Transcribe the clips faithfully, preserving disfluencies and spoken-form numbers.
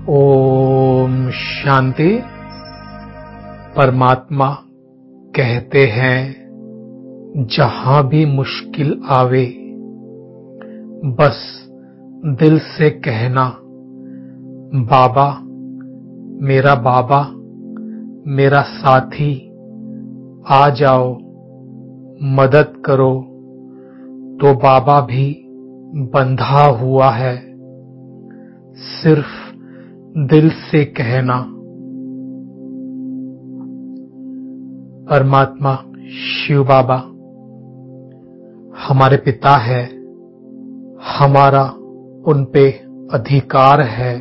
ओम शांति। परमात्मा कहते हैं, जहां भी मुश्किल आवे बस दिल से कहना, बाबा मेरा बाबा मेरा साथी, आ जाओ मदद करो। तो बाबा भी बंधा हुआ है, सिर्फ दिल से कहना। परमात्मा शिव बाबा हमारे पिता है, हमारा उन पे अधिकार है।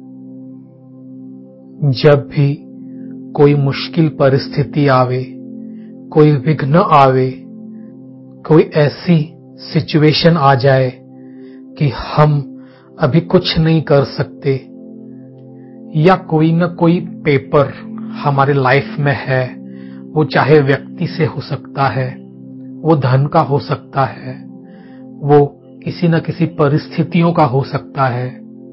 जब भी कोई मुश्किल परिस्थिति आवे, कोई विघ्न आवे, कोई ऐसी सिचुएशन आ जाए कि हम अभी कुछ नहीं कर सकते, या कोई न कोई पेपर हमारे लाइफ में है, वो चाहे व्यक्ति से हो सकता है, वो धन का हो सकता है, वो किसी न किसी परिस्थितियों का हो सकता है।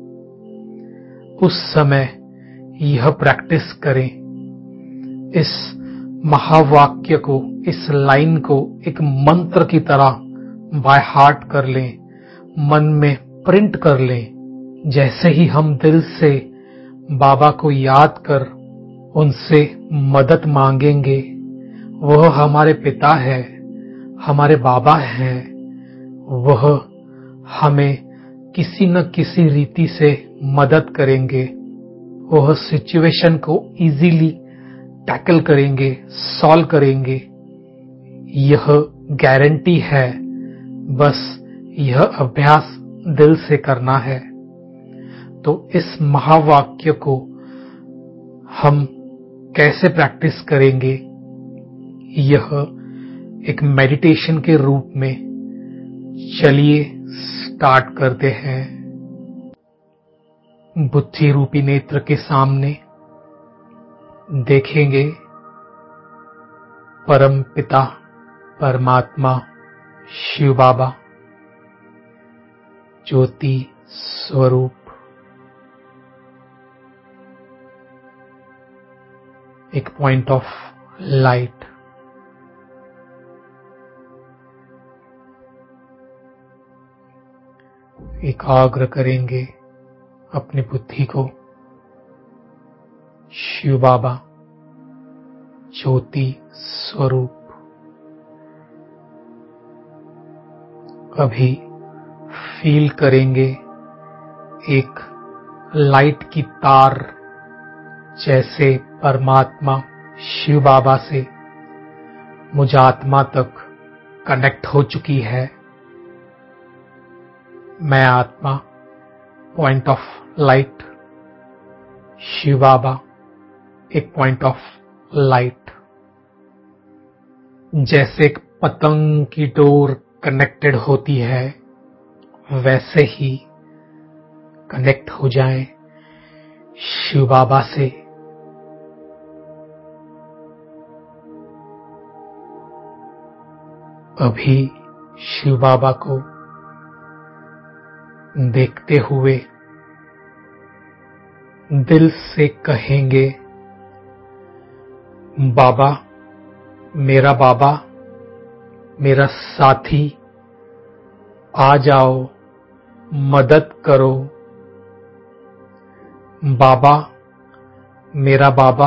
उस समय यह प्रैक्टिस करें, इस महावाक्य को, इस लाइन को एक मंत्र की तरह बाय हार्ट कर लें, मन में प्रिंट कर लें। जैसे ही हम दिल से बाबा को याद कर उनसे मदद मांगेंगे, वह हमारे पिता है, हमारे बाबा हैं, वह हमें किसी न किसी रीति से मदद करेंगे। वह सिचुएशन को इजीली टैकल करेंगे, सॉल्व करेंगे। यह गारंटी है, बस यह अभ्यास दिल से करना है। तो इस महावाक्य को हम कैसे प्रैक्टिस करेंगे? यह एक मेडिटेशन के रूप में, चलिए स्टार्ट करते हैं। बुद्धि रूपी नेत्र के सामने देखेंगे परम पिता परमात्मा शिव बाबा, ज्योति स्वरूप। एक पॉइंट ऑफ लाइट। एकाग्र करेंगे अपनी बुद्धि को। शिव बाबा ज्योति स्वरूप। अभी फील करेंगे एक लाइट की तार जैसे परमात्मा शिव बाबा से मुझ आत्मा तक कनेक्ट हो चुकी है। मैं आत्मा, point of light, Shiv Baba एक पॉइंट ऑफ लाइट। जैसे एक पतंग की डोर कनेक्टेड होती है, वैसे ही कनेक्ट हो जाएं शिव बाबा से। अभी शिव बाबा को देखते हुए दिल से कहेंगे, बाबा मेरा बाबा मेरा साथी, आ जाओ मदद करो। बाबा मेरा बाबा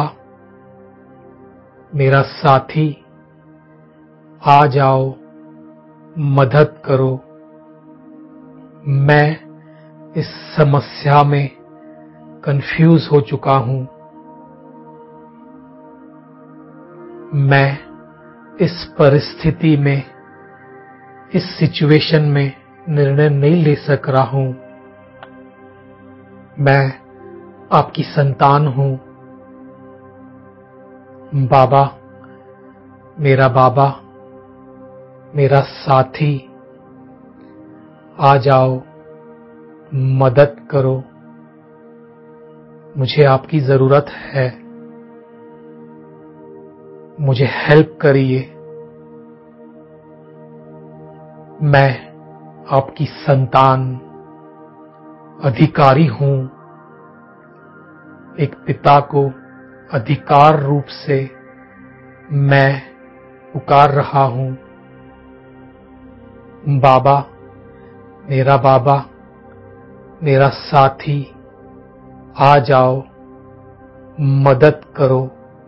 मेरा साथी, आ जाओ मदद करो। मैं इस समस्या में कंफ्यूज हो चुका हूं। मैं इस परिस्थिति में, इस सिचुएशन में निर्णय नहीं ले सक रहा हूं। मैं आपकी संतान हूं। बाबा मेरा बाबा मेरा साथी, आ जाओ मदद करो। मुझे आपकी जरूरत है, मुझे हेल्प करिए। मैं आपकी संतान, अधिकारी हूं। एक पिता को अधिकार रूप से मैं पुकार रहा हूं, बाबा, मेरा बाबा, मेरा साथी, आ जाओ, मदद करो।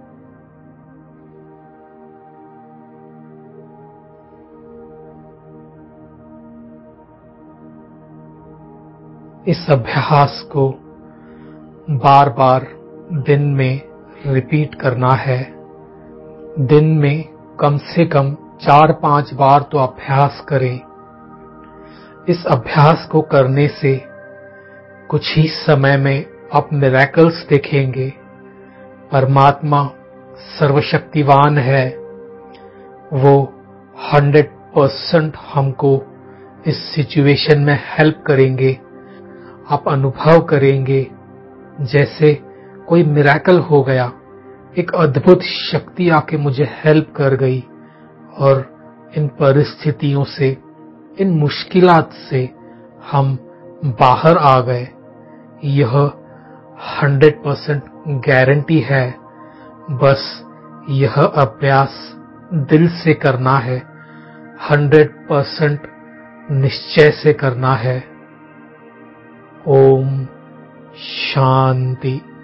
इस अभ्यास को बार बार दिन में रिपीट करना है। दिन में कम से कम चार पांच बार तो अभ्यास करें। इस अभ्यास को करने से कुछ ही समय में आप मिरेकल्स देखेंगे। परमात्मा सर्वशक्तिवान है, वो हंड्रेड परसेंट हमको इस सिचुएशन में हेल्प करेंगे। आप अनुभव करेंगे जैसे कोई मिरेकल हो गया, एक अद्भुत शक्ति आके मुझे हेल्प कर गई और इन परिस्थितियों से, इन मुश्किलात से हम बाहर आ गए। यह हंड्रेड परसेंट गारंटी है। बस यह अभ्यास दिल से करना है, हंड्रेड परसेंट निश्चय से करना है। ओम शांति।